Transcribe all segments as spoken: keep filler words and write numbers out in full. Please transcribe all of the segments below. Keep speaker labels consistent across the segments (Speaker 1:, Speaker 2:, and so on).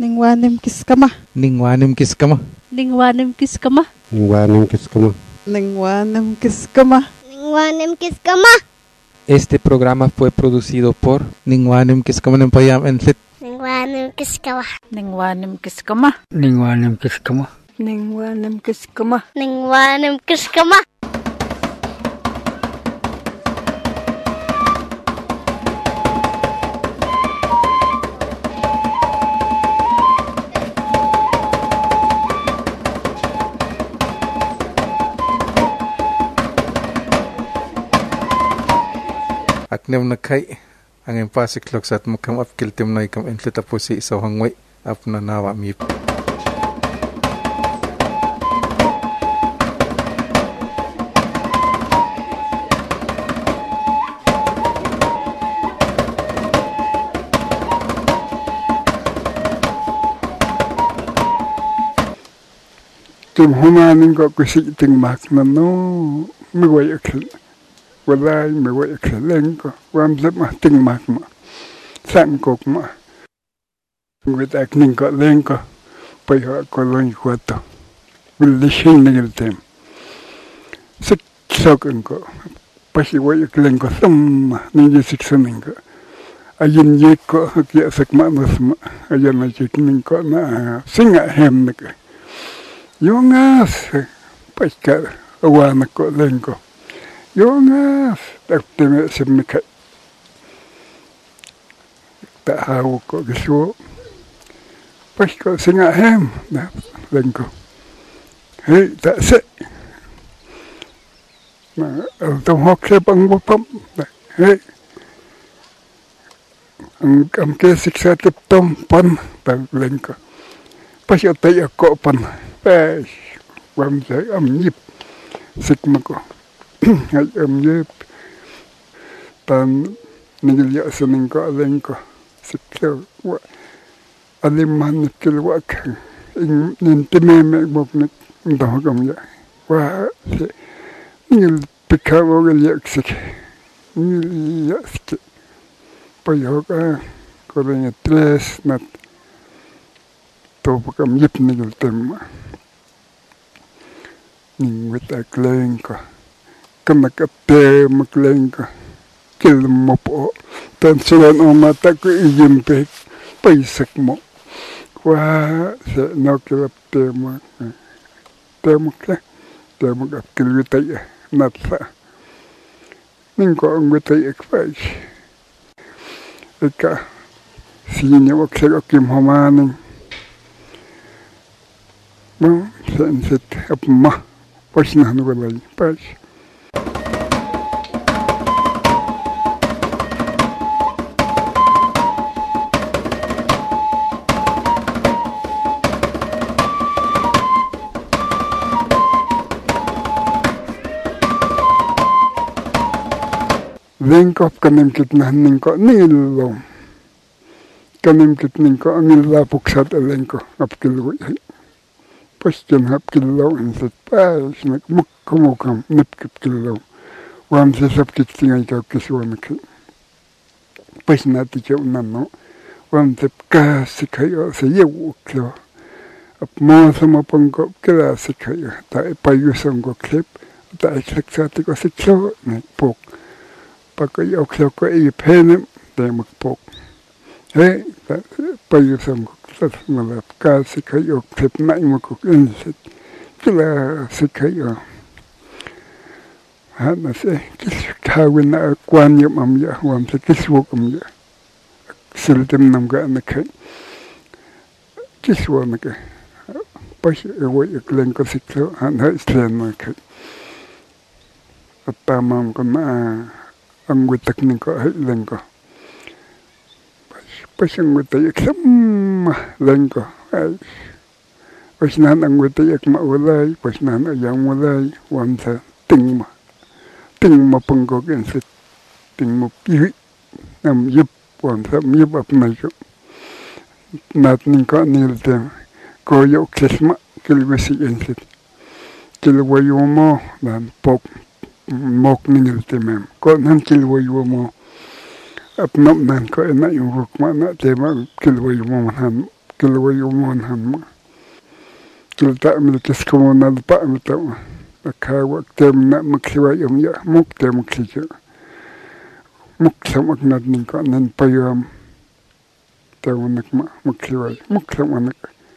Speaker 1: Ningwanim kiskama.
Speaker 2: Ningwanim kiskama.
Speaker 3: Ningwanim kiskama.
Speaker 4: Ningwanim kiskama.
Speaker 1: Ningwanim kiskama.
Speaker 5: Ningwanim kiskama.
Speaker 2: Este programa fue producido por Ningwanim Kiskama Nempayam Enlit.
Speaker 5: Ningwanim kiskama.
Speaker 3: Ningwanim kiskama.
Speaker 4: Ningwanim kiskama.
Speaker 3: Ningwanim kiskama.
Speaker 5: Ningwanim kiskama.
Speaker 2: Aknem nakai ang empasik lok sat mukam ap kiltim na ikam entlit apusi sa hangway ap na nawa mip.
Speaker 4: Tim humanin ko kusik ting mak na no miway akil. Walay miway akileng ko. Wam zip ma ting mak ma. Sang kok ma. Wit akning ko leng ko. Payo ko loy ko to. Wilishin nigil tem. Sik sokin ko. Pasi way akileng ko thumma. Ningi siksaning ko. Ayin yik ko. Kya sak ma nasma. Ayan na chikning ko na. Singa hem na ko. Yongas. Paska. Awana ko leng ko. Yongas, tak teme semika. Tak hawo ko gisu. Pas ko singa hem na lengko. Hei tak se. Na tong hok se pang bopam. Hei. Ang am ke siksa tip tom pan tak lengko. Pas yo tay ko pan. Pas wam se am nyip sikma ko. Ay am yep tan nigil ya saning ko aleng ko siklo wa alim man kil wa ka in nintime me bok nek ndo gam ya wa nigil pikawo gel ya sik nigil ya sik pa yo ka ko ren tres nat to kam yep nigil tem ning wit akleng ko kamakate maklengka kilmopo tan sulan o mata ko iyimpe paisak mo wa se no kilapte mo temukle temuk akilwitay natsa ningko ang witay ekpay eka sini wakse kim homaning mo sensit apma pasna no walay pas. Lengkop kanem kitna ningko nilom. Kanem kitning ko angilla puksat lengko apkilwo. Pastan apkillo inset pas nak mukkumukam nipkillo. Wam se sapkitting ka kiswanak. Pasnati chunano. Wam se kasikayo se yewuklo. Ap mo sama pangko klasikayo. Ta payusang ko klip. Ta eksaksati ko siklo nak pok. Pakai okso ko ipenem demak pok. Hey, payusam ko sat malap kasi kayo klip na imo ko inset. Kila si kayo. Hana se kis kawin na kwan yung amya wam se kiswok amya. Siltim nam ga na kay. Kiswo na kay. Pas ewo iklen ko siklo hana islen na kay. At tamam ko na ang witak ningko ay lengko. Pas ang witayak sama lengko. Ay, pas nahan ang witayak maulay, pas nahan ayang walay, wamsa ting ma. Ting ma panggok insit. Ting mo piwi. Nam yip, wamsa miyip ap mayo. Nat ningko niltem. Koyo kisma, kilwisi insit. Kilwayo mo, dan pok. Mok ningil temem ko nan kilwoy mo apnam nan ko na yung rukma na tema kilwoy mo man kilway umon han kil ta mi kis como na pa mi ta ka wa tem na maksiwa yum ya muk tem maksija muk samak na nin ka nan payam ta unak ma maksiwa muk samanak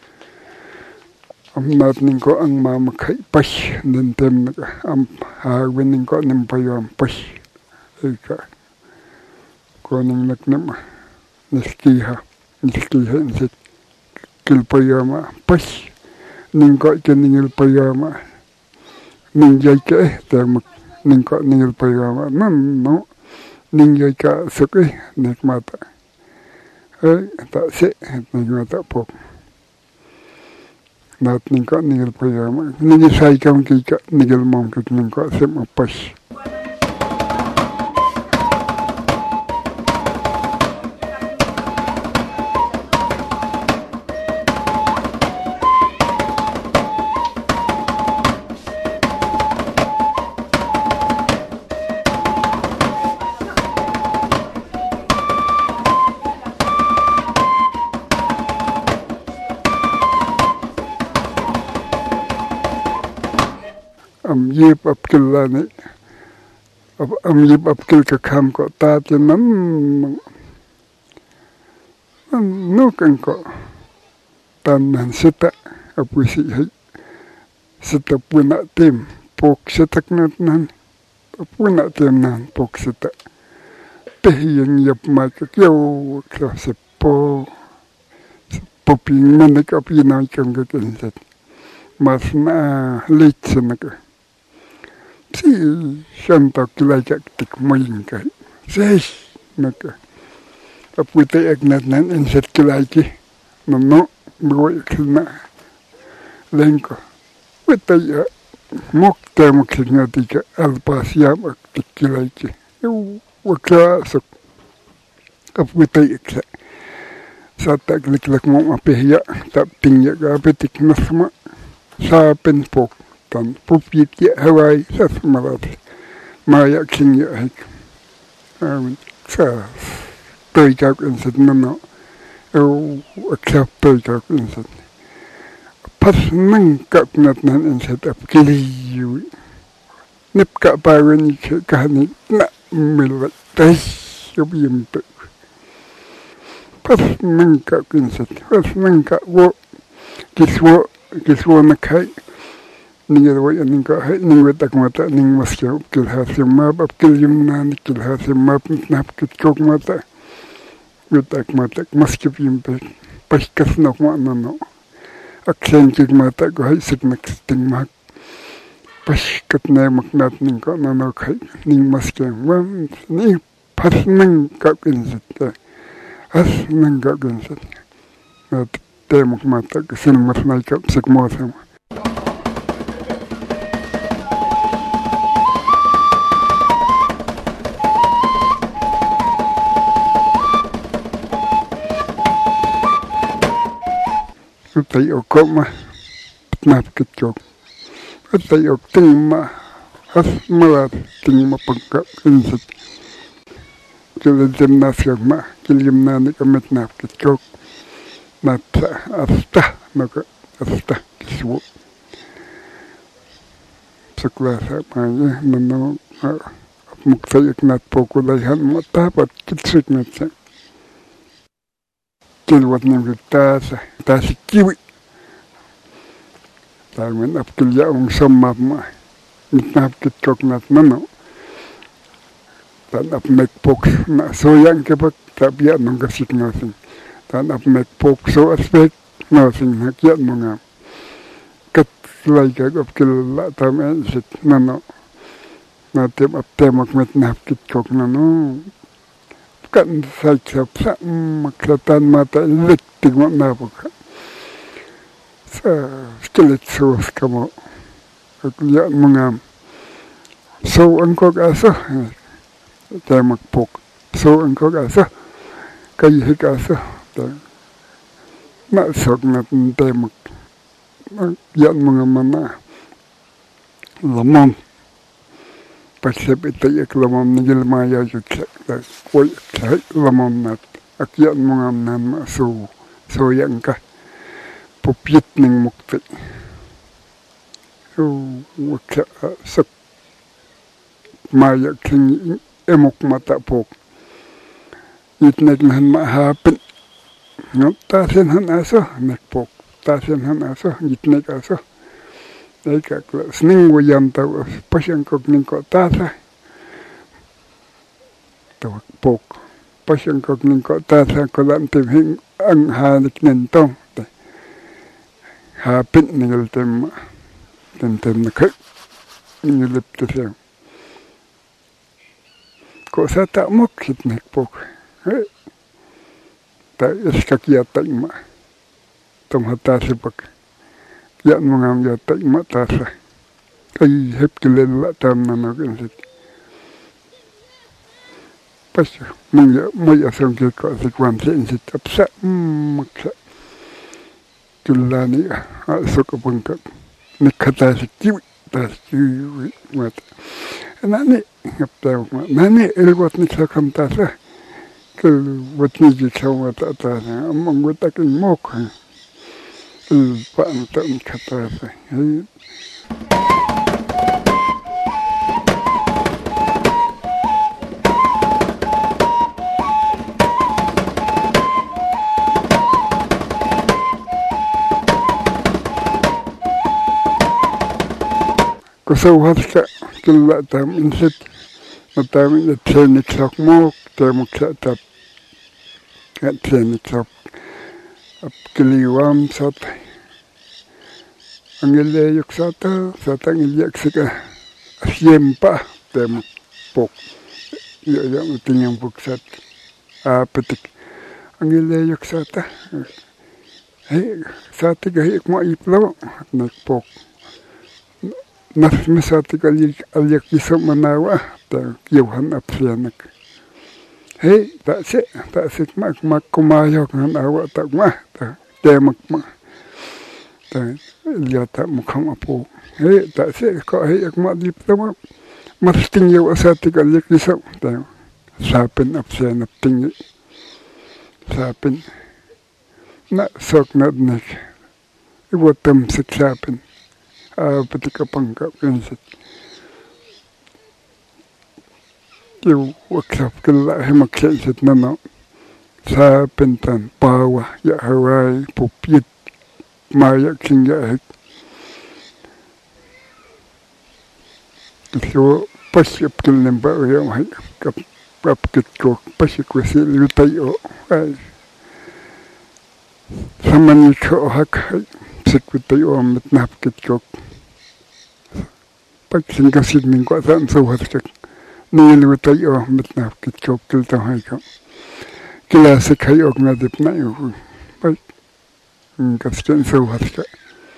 Speaker 4: am nat nin ko ang ma makai pas nin tem na am ha win ko nin payam pas ka ko nin nak na niskiha niskiha nsit kil payama pas nin ko nin payama ning jai ke ta mak ning ko ning payama nan no ning jai ka suki nek mata ai ta se ning mata pok nat ning ko ning payama ning sai kam ki ka ning mom ki ning ko se ma pas am yip ap kilani am yip ap kil ka kham ko ta te nam no kan ko tan nan sita apusi hai sita puna tem pok sita knat nan puna tem nan pok sita te yang yap ma ka kyo ka se po poping man ka pina kan ka kan set mas na late na ka si shanta kilajak tik moyin ka sesh naka apuite agnat nan inset kilaki no no boy kilna lenko wita ya mok temo kilnati ka alpasiam ak tik kilaki waka sok apuite iksa sata kliklak mo apehya tap tingya ka apetik nasma sa penpok tan pupit ya hawai sa marat maya king ya hik um sa toy ka insat no o accept toy ka insat pas nang ka nat nan insat ap kili yu nip ka pa wen ka ni na mil tai yobim pas nang ka insat pas nang ka wo kiswo kiswo na kai ning way ning ka ning wetak mata ning maskya kil hasim map ap kil yumna kil hasim map nap kit kok mata wetak mata maskya pimpe paskas nok ma no aksen kik mata ko hay sik nak sting mak paskat na maknat ning ko no no khai ning maskya wan ni pas nang ka kinsit as nang ka kinsit at te mak mata sin mas na ka sik mo sama tay o koma nap kit kok tay o ting ma as malat ting ma pagka insat kil gymnasium ma kil gymnani kamet nap kit kok nap asta naka asta kiswo sakla sa ma nano muksayak nat poko dayhan mata pat kitsik nat sa kilwat nim tasa tasi kiwi Tarmen ap kilya ung samap ma mitnap kit kok nat mano tan ap mek pok na soyang ke pak tapia nong kasik nosing tan ap mek pok so aspek nosing hakiat mongam kat lai ka ap kil la tam en sit nano na tem ap temak mitnap kit kok nano kan sai chap sa maklatan mata lektik ma napok sa skilit sos kamo aklian mongam so angkok asa temak pok so angkok asa kai hik asa na sok na temak yan mongam mana lamam pasep ite ek lamam nigil maya yuk koi lamam nat akyan mongam nan so so yang ka pupit ning mukti u wakya sak maya king emok mata pok itnek han ma hapin no ta sen han aso nek pok ta sen han aso itnek aso dai ka sning wo yam ta pasyan kok ning ko ta sa to pok pasyan kok ning ko ta sa ko lam tim hing ang ha nik nen tong hapin ning tem tem tem na ka ni lip te se ko sa ta mok hit nek pok ta iska kia ta ima tom hata se pak ya mangam ya ta ima ta sa kai hep kelen la tam na no ken sit pas mung ya mo ya song ke ko se kwan se sit apsa maksa tulani a so ko pangka ni khata se ki ta ki mat nani ngapta nani elgot ni sakam ta sa ke watni ji chawa ta ta among wata kin mok el pa ta ni khata sa kusawhat ka kila tam insit matam in tsenik sak mok temuk sa tap at tsenik sak ap kiliwam sat angile yuk sata sata ngilyak sika asyempa temuk pok ya ya utinyang pok sat apetik angile yuk sata hey sata gahik mo iplo nak pok nas misati kali aliak kisah manawa ta yohan apsianak hey tak se tak se mak mak kumayo kan awa tak mah ta temak mah ta lihat tak mukham apo hey tak se ko hey ak ma di tama masting yo asati kali kisah ta sapin apsianak ting sapin na sok na nek iwatam sapin a patika pangka pensit yu wakap kala hemak sensit nana sa pentan pawa ya hawai pupit maya kingya hek so pasyap kilnem ba ya hai kap kap kit ko pasyak wasi lutay o ai samani ko hak sekwitay o mitnap kit ko pag singkasid ning ko saan sa watak nilutay o mitnap kit ko kilta hay ko kilasik hay og nadip na yung pag singkasid sa watak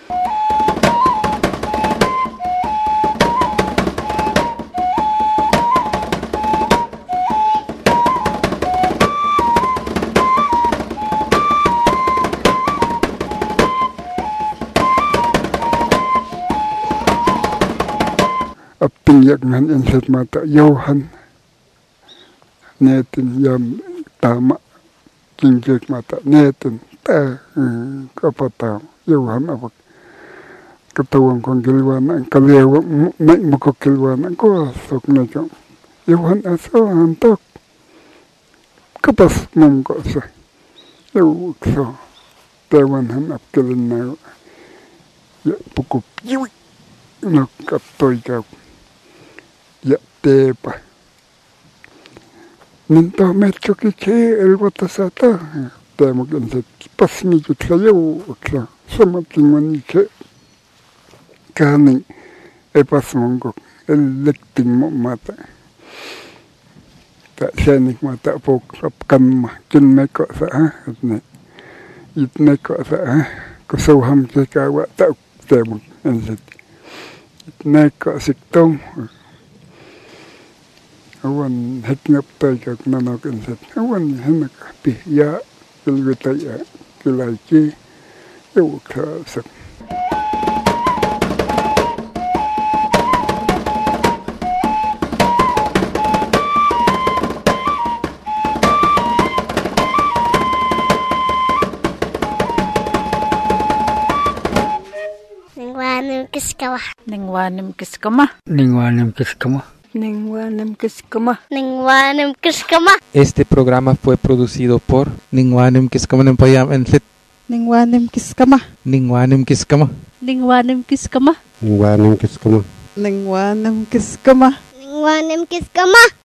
Speaker 4: aptingyak ngan inset mata yohan netin yam tama kingjek mata netin ta kapata yohan apa ketawang kong kilwana kalewa mai muko kilwana ko sok na jong yohan aso antok kapas mong ko sa yo so tewan han apkelin na ya pukup yiwi no kaptoy ka ya tepa ninto metro kiche el watasata temo genset pasni jutlayo ukla samating maniche kani e pasmongo el lekting mo mata ta senik mata pok kapkam kin meko sa ne itne ko sa ko so ham ke ka wa ta temo genset itne ko siktong awan hetngap tayo nanok inset awan henak pi ya kilgita ya kilaiki ewu kasak
Speaker 5: kiskama.
Speaker 3: Ningwanim kiskama.
Speaker 6: Ningwanim kiskama.
Speaker 3: Ningwanim kiskama.
Speaker 5: Ningwanim kiskama.
Speaker 7: Este programa fue producido por
Speaker 2: Ningwanim kiskama payam entlit.
Speaker 1: Ningwanim kiskama.
Speaker 2: Ningwanim kiskama.
Speaker 3: Ningwanim kiskama.
Speaker 8: Ningwanim kiskama.
Speaker 1: Ningwanim kiskama.
Speaker 5: Ningwanim kiskama.